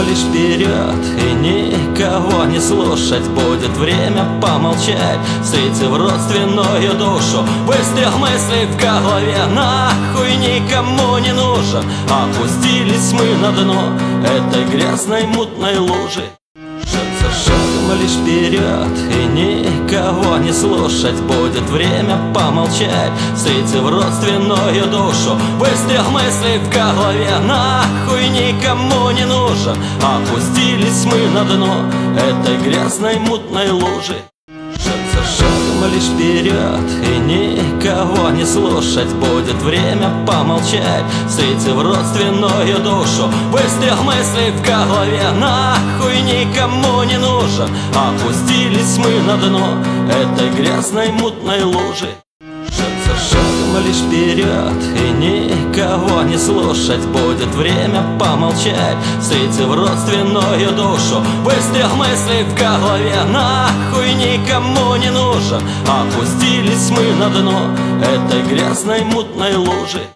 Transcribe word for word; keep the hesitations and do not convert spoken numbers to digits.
лишь вперед и никого не слушать. Будет время помолчать, встретив родственную душу. Выстрел мыслей в голове нахуй никому не нужен. Опустились мы на дно этой грязной мутной лужи. Шаг за шагом лишь вперед и никого не слушать. Будет время помолчать, встретив родственную душу. Выстрел мыслей в голове нахуй никому не нужен. Опустились мы на дно этой грязной мутной лужи. Шаг за шагом лишь вперед и никого не слушать. Будет время помолчать, встретив родственную душу. Выстрел мыслей в голове нахуй никому не нужен. Опустились мы на дно этой грязной мутной лужи. Шаг за шагом лишь вперед и никого не слушать. Будет время помолчать, встретив родственную душу. Выстрел мыслей в голове нахуй никому не нужен. Опустились мы на дно этой грязной мутной лужи.